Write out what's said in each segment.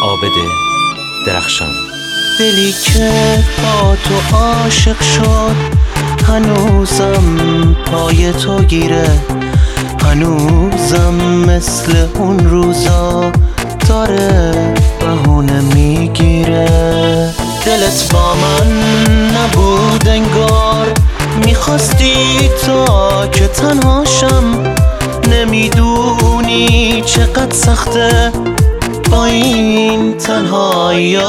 عابد درخشان. دلی که با تو عاشق شد هنوزم پای تو گیره، هنوزم مثل اون روزا داره بهونه میگیره. دلت با من نبود انگار، میخواستی تا که تنهاشم. نمیدونی چقدر سخته با این تنهایی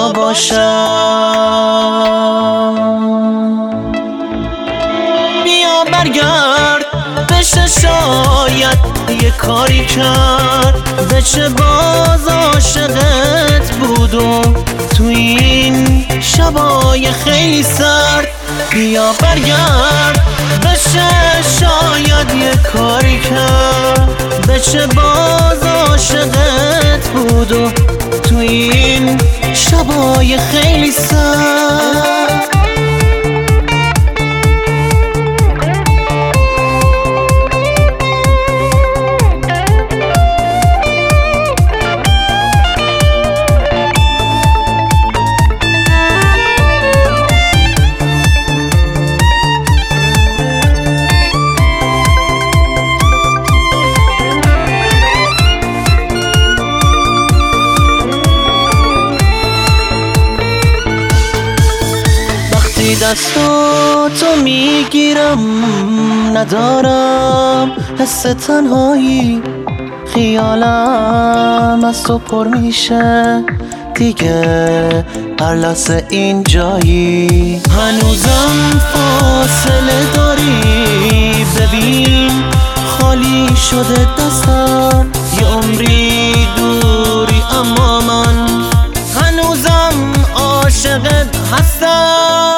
باشم. بیا برگرد بشه شاید یه کاری کرد، بشه باز عاشقت بود و تو این شبای خیلی سرد. بیا برگرد بشه شاید یه کاری کرد، بشه باز عاشقت بود و تو این شبای خیلی سرد. دستاتو میگیرم ندارم حس تنهایی، خیالم از تو پر میشه دیگه هر لحظه این جایی. هنوزم فاصله داری ببین خالی شده دستم، یه عمری دوری اما من هنوزم عاشقت هستم.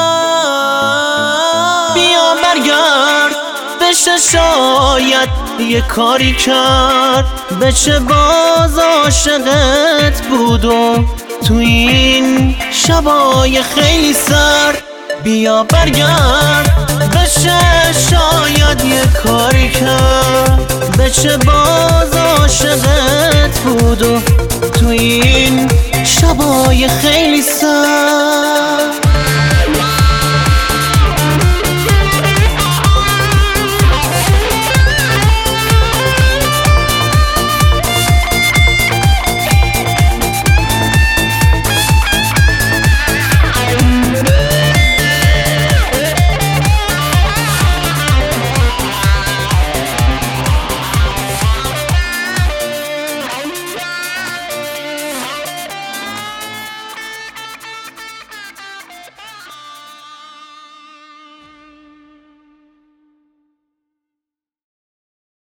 بشه شاید یه کاری کرد، بشه باز عاشقت بود و تو این شبای خیلی سرد. بیا برگرد بشه شاید یه کاری کرد، بشه باز عاشقت بود و تو این شبای خیلی سرد.